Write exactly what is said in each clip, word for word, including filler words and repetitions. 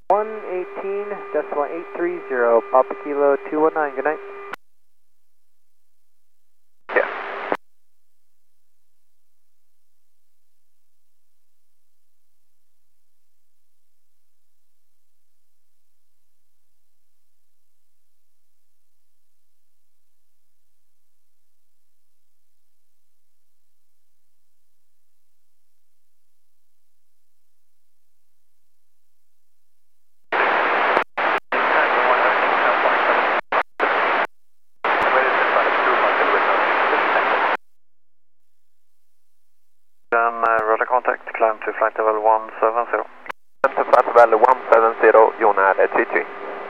one eighteen decimal eight three zero, Papa Kilo two one nine, good night. Yeah. Um, uh, radar contact, climb to flight level one seven zero. Climb to flight level one seven zero, John är three three.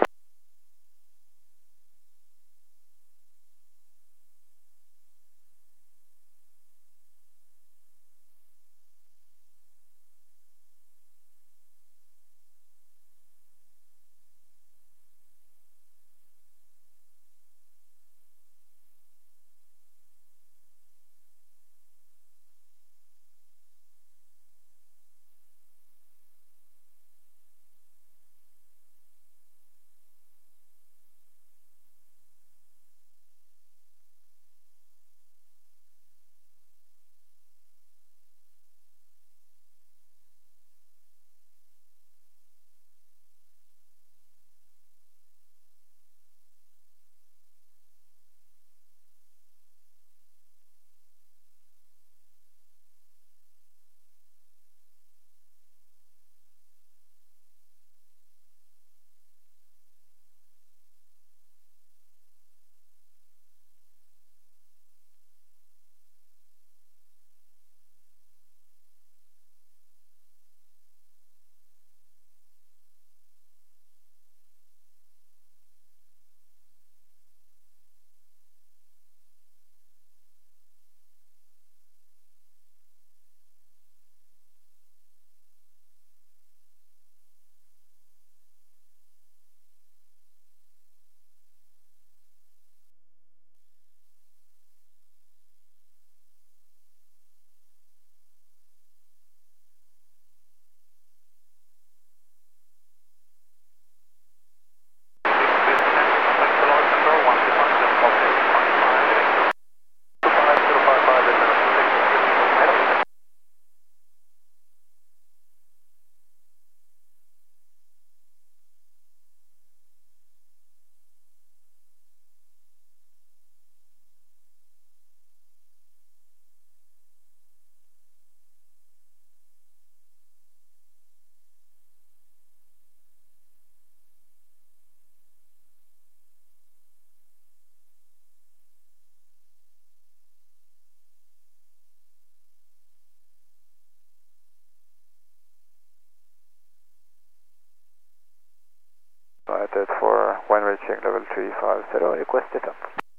Flight eight four, wind reaching level three five zero, request it up.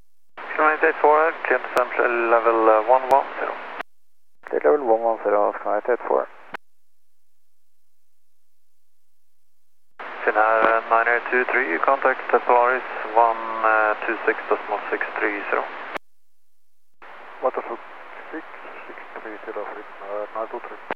Flight eight four, clear central level uh, one one zero. Clear level one one zero, flight eight four. Finnair nine eight two three, contact Polaris one two six decimal six three zero. Waterfall six six three zero, nine two three.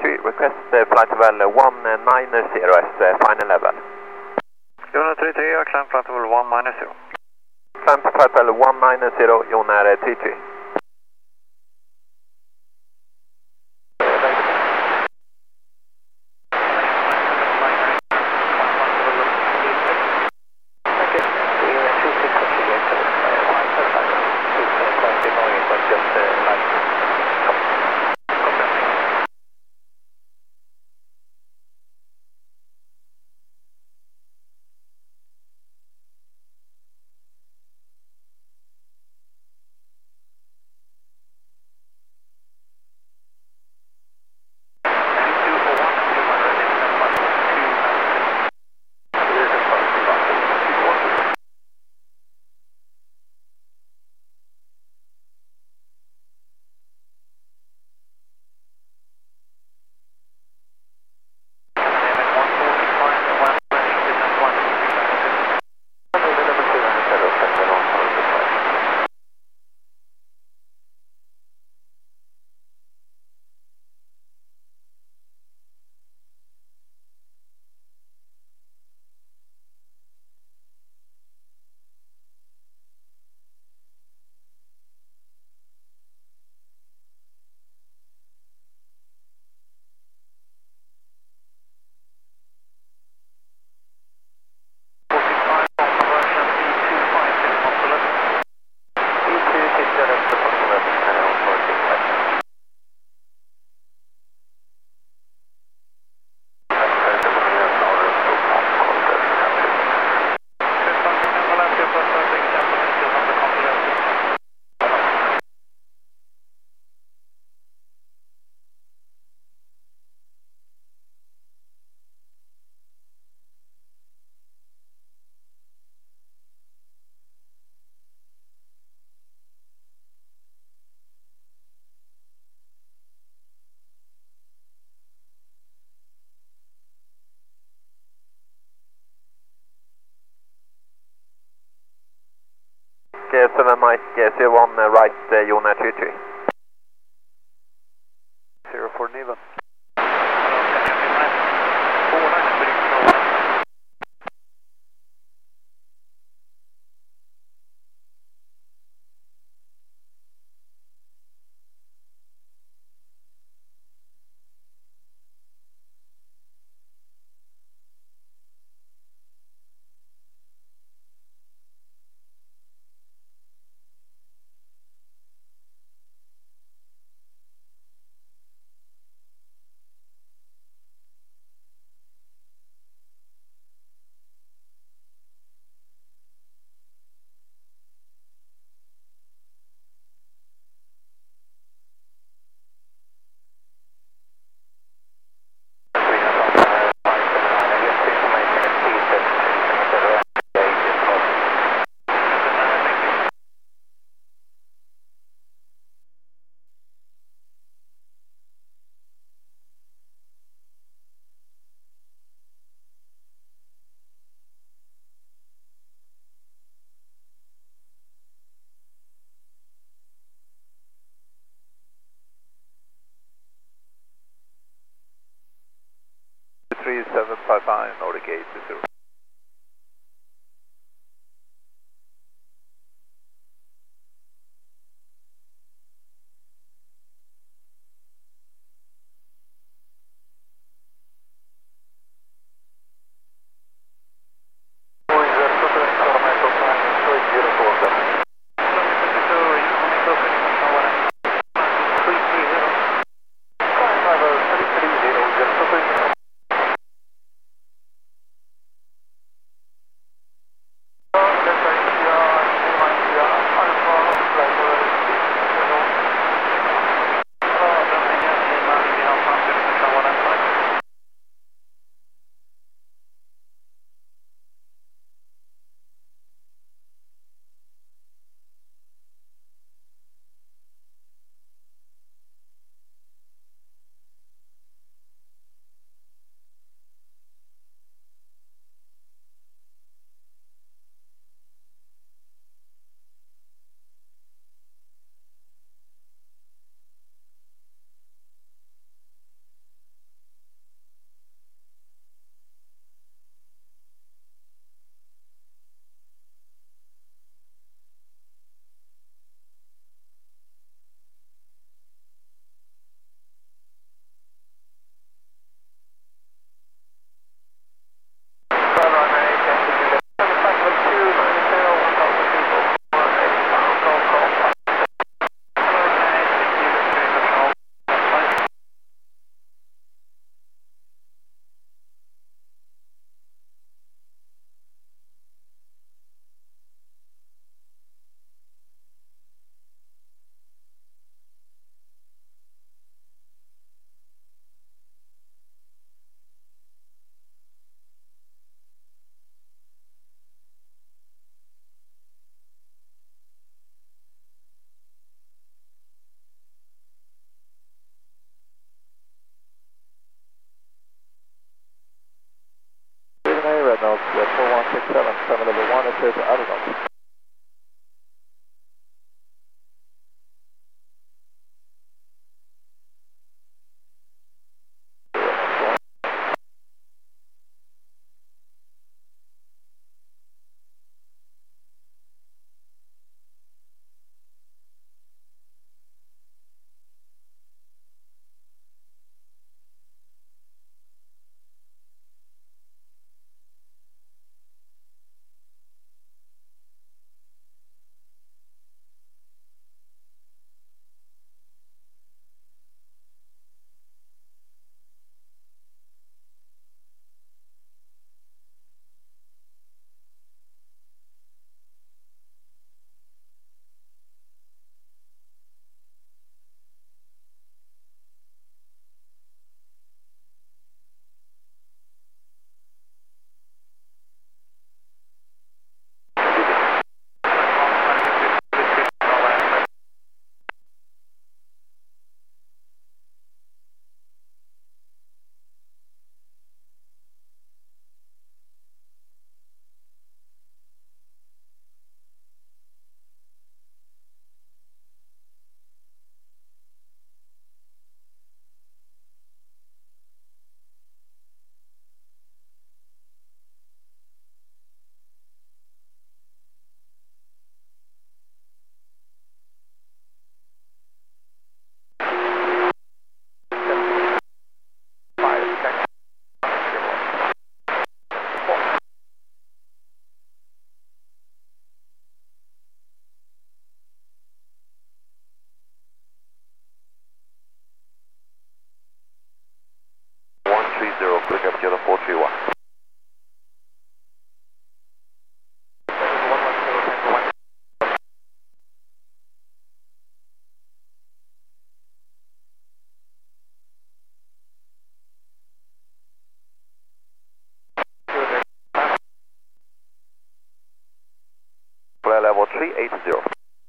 three, request uh, flight level one nine zero as uh, final level. Unit three three, jag climb flight level one minus zero. Climb to flight level one nine zero, Jonar three three. seven Mike zero one uh, right, uh, Jonar three three. zero four Niven. three seven five five, Nordic eight zero. three eight zero.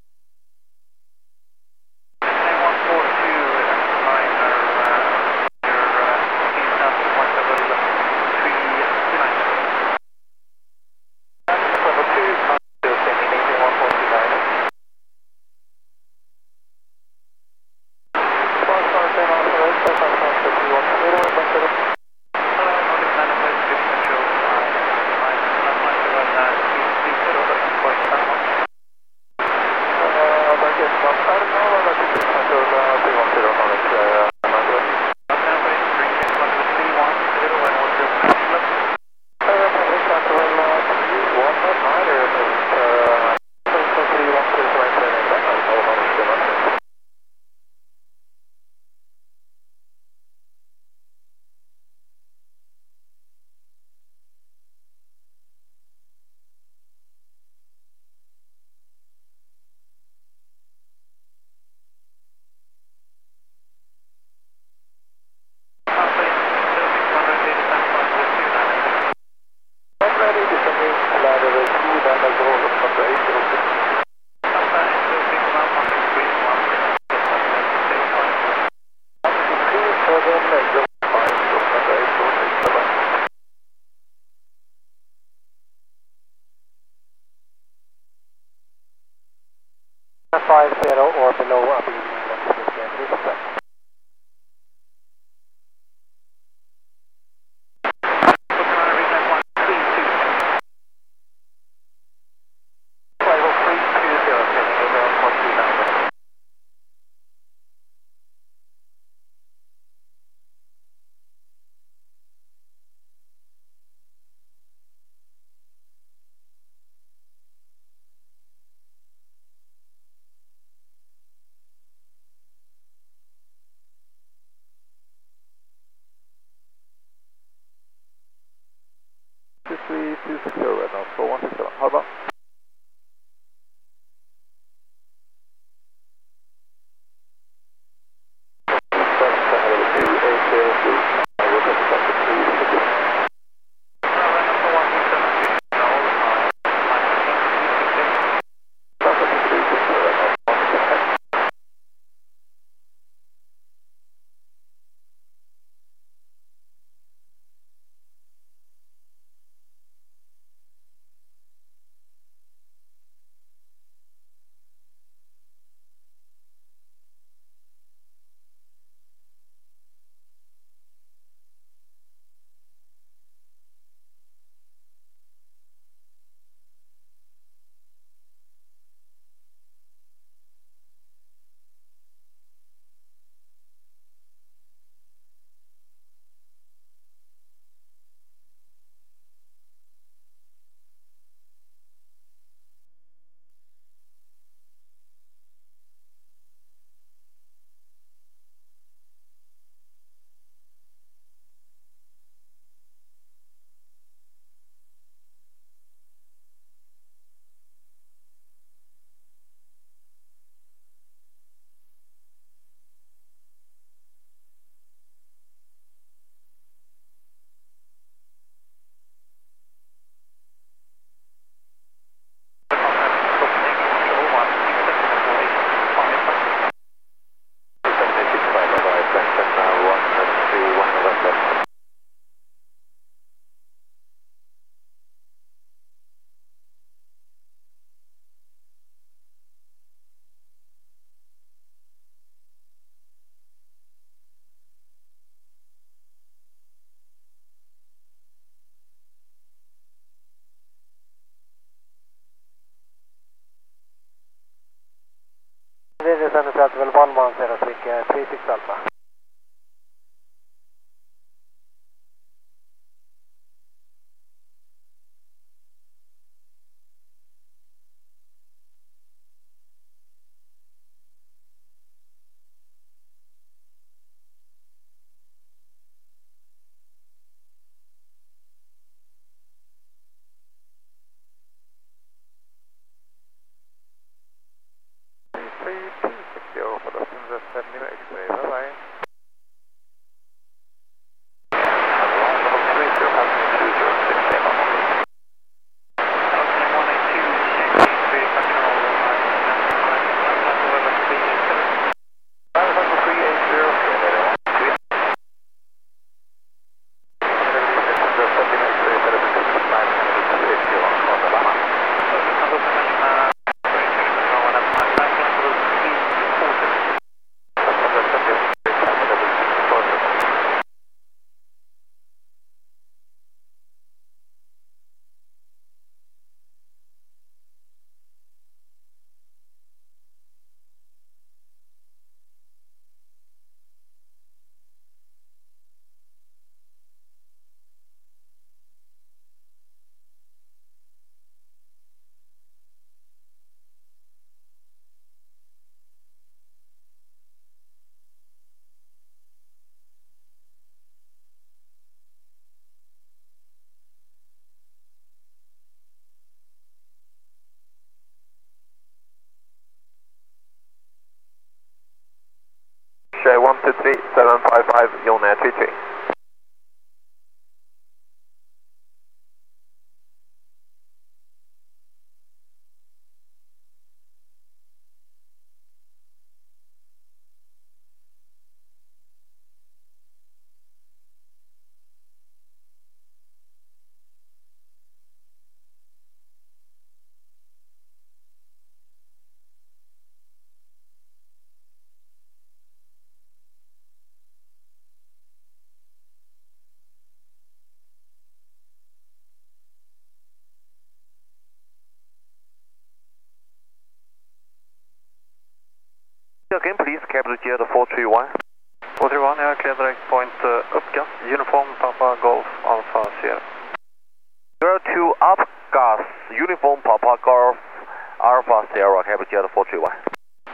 five zero or below up in England. three two six zero right now, four one six seven, how about? This is Sunny Festival one one zero six three six Alpha. two three seven five five, John Air three three. Again, please, capital G to four three one. four three one, yeah, clear direct point uh, uppgas, uniform Papa Golf Alpha Sierra. zero two up, gas, uniform Papa Golf Alpha Sierra, capital G to four three one.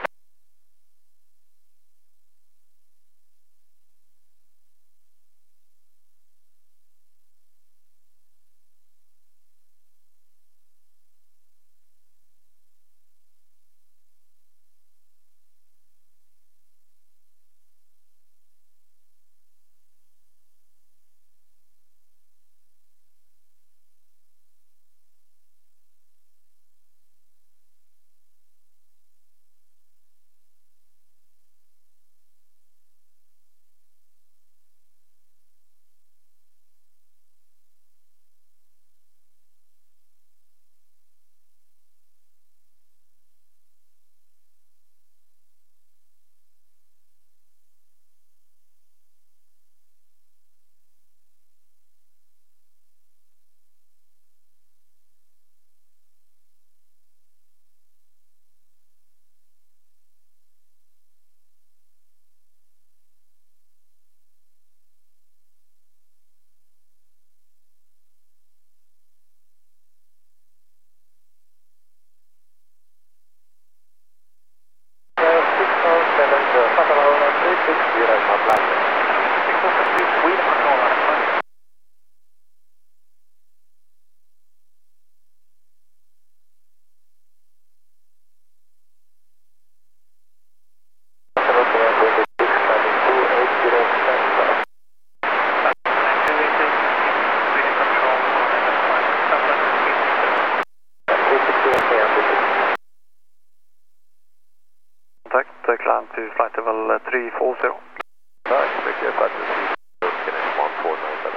Contact, uh, climb to flight level uh, three four zero. Nice, make your flight to finish one four nine seven.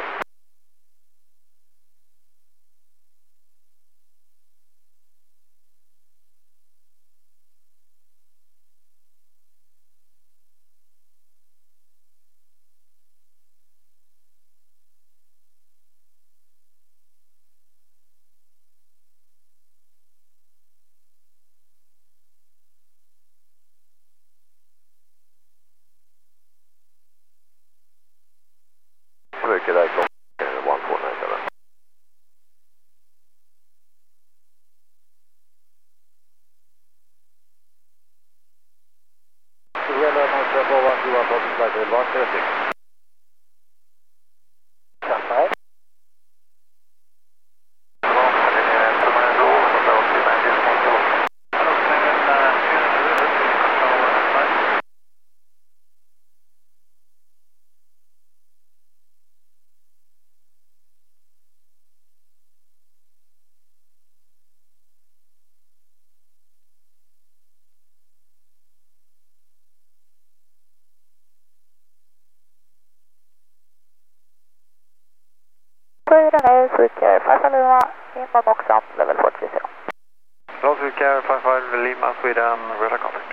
Mycket välkommen, one four nine seven. Gäller Norrköp Ovan, Johan Botten, flight level one thirty. Kantar. Switcher five five Lima, inbound Oxfam, level four three zero. Roll Switcher five five Lima, Sweden, radar contact.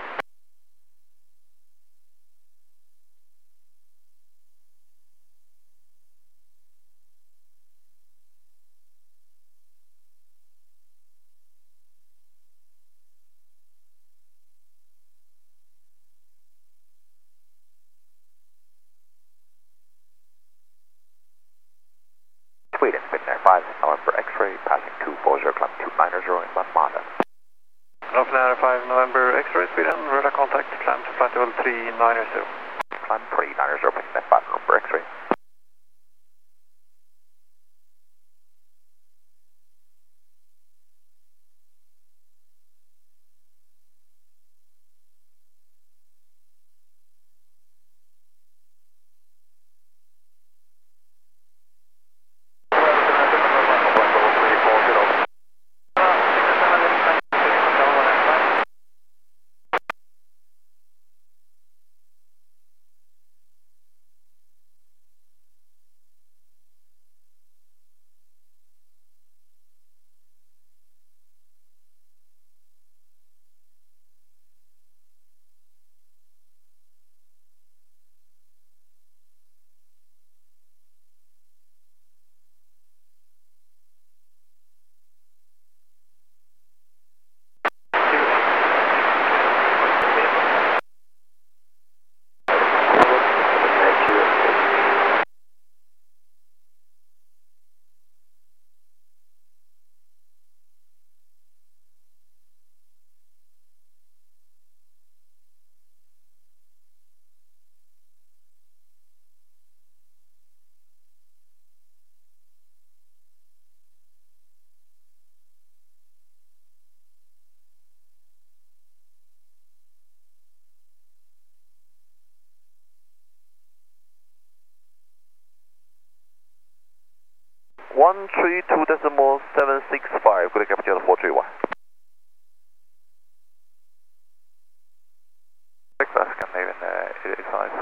Sweden, Finnair five, November X-ray, passing two four zero, climb two nine zero in Manmada. Finnair five November X-ray, Sweden, radar contact, climb to flight level three nine zero. Climb three nine zero, Finnair five, November X-ray. one three two decimal seven six five, good capture four three one. Baskan even uh, eighty-five.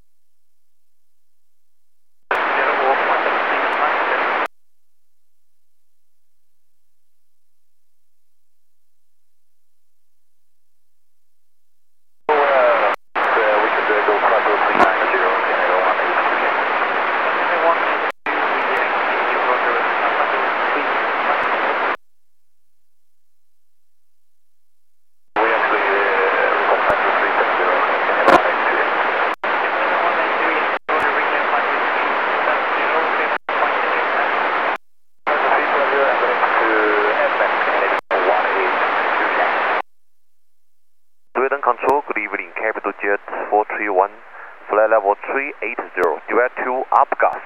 Control, good evening, Capital Jet four three one, flight level three eighty, Duet two, up gas.